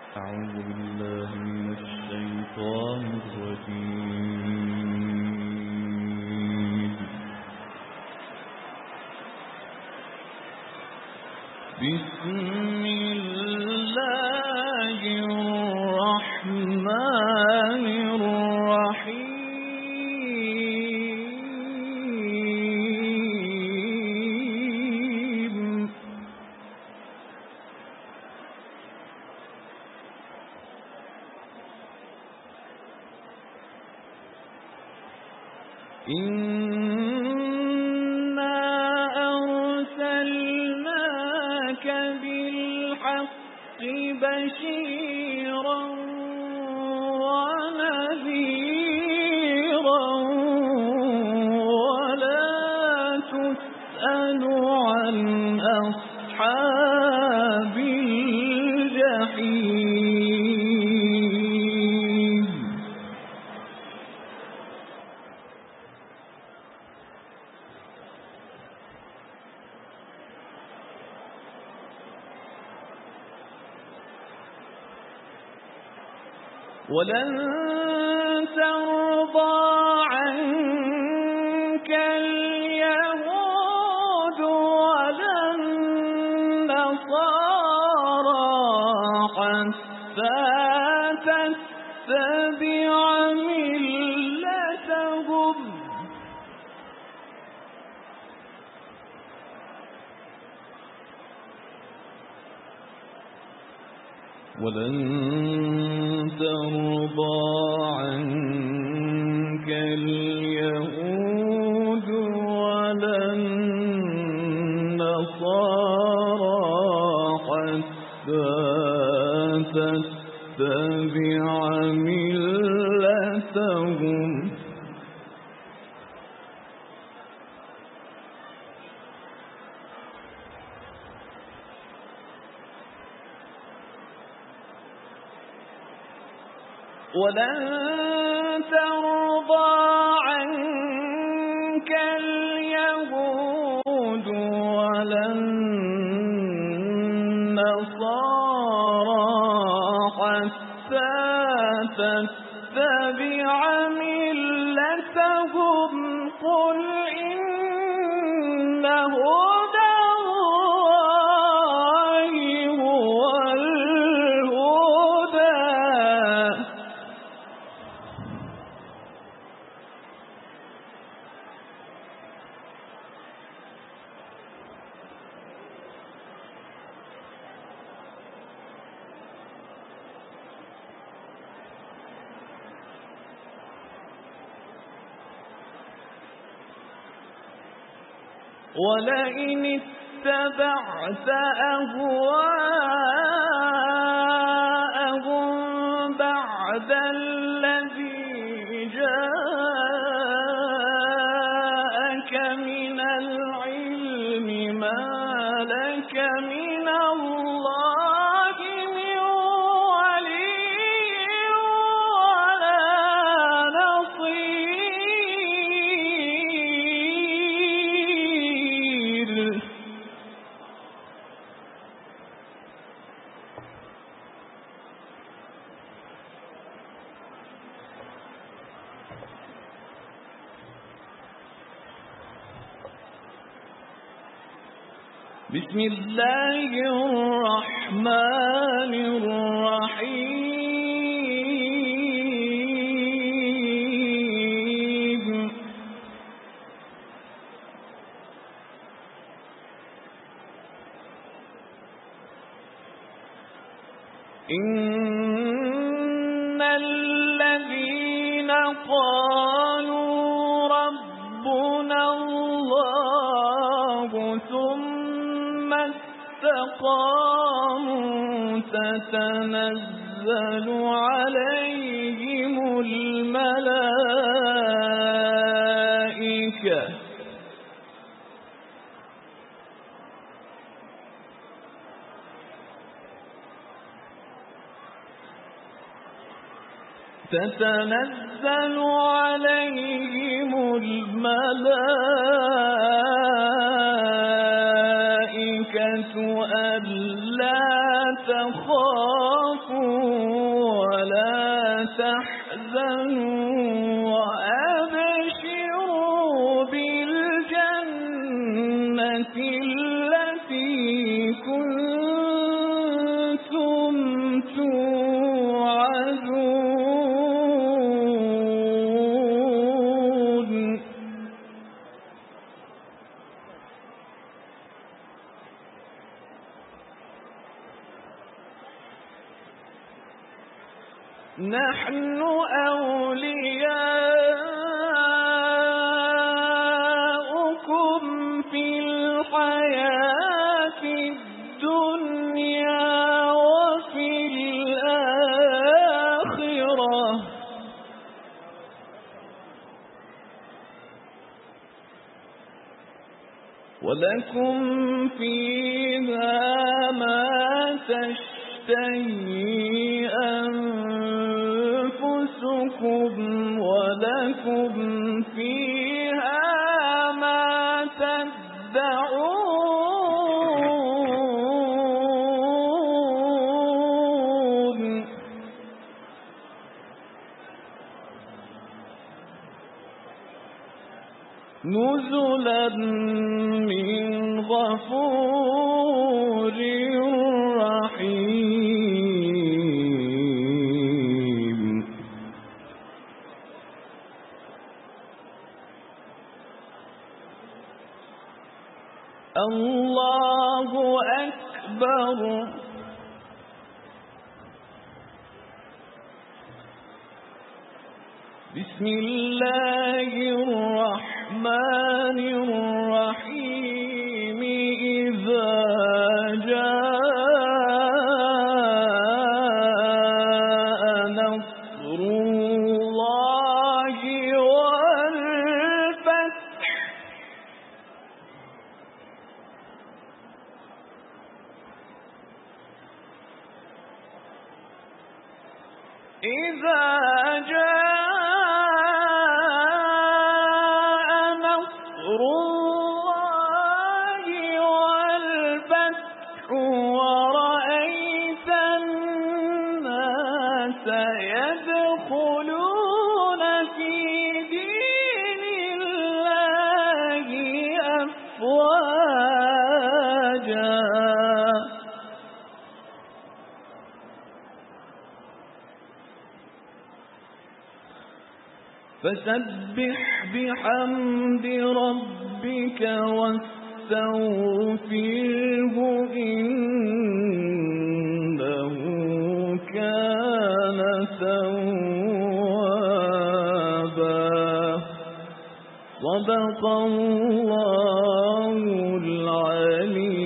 أعوذ بالله من الشيطان الرجيم. بسم الله الرحمن الرحيم. إنا أرسلناك بالحق بشيرا ونذيرا ولا تسأل عن أصحاب الجحيم. ولن ترضى عنك اليهود ولا النصارى حتى تتبع ملتهم ولن ترضى عنك اليهود ولا النصارى حتى تتبع ملتهم ولن ترضى عنك اليهود ولا النصارى حتى تتبع ملتهم قل إن هدى الله هو الهدى ولئن اتبعت أهواءهم بعد الذي جاءك من العلم ما لك من الله من ولي ولا نصير. بسم الله الرحمن الرحيم. إن الذين قالوا ربنا الله ثم استقاموا تتنزل عليهم الملائكة تتنزل عليهم الملائكة ألا تخافوا ولا تحزنوا وأبشروا بالجنة التي كنتم توعدون. نحن أولياؤكم في الحياة الدنيا وفي الآخرة ولكم فيها ما تشتهي أنفسكم ولكم فيها ما تدعون. نزلا من غفور رحيم. الله أكبر. بسم الله الرحمن الرحيم. إذا جاء نصر الله والفتح إذا جاء نصر الله والفتح ورأيت الناس يدخلون في دين الله أفواجا. فسبح بحمد ربك واستغفره إنه كان توابا. صدق الله العلي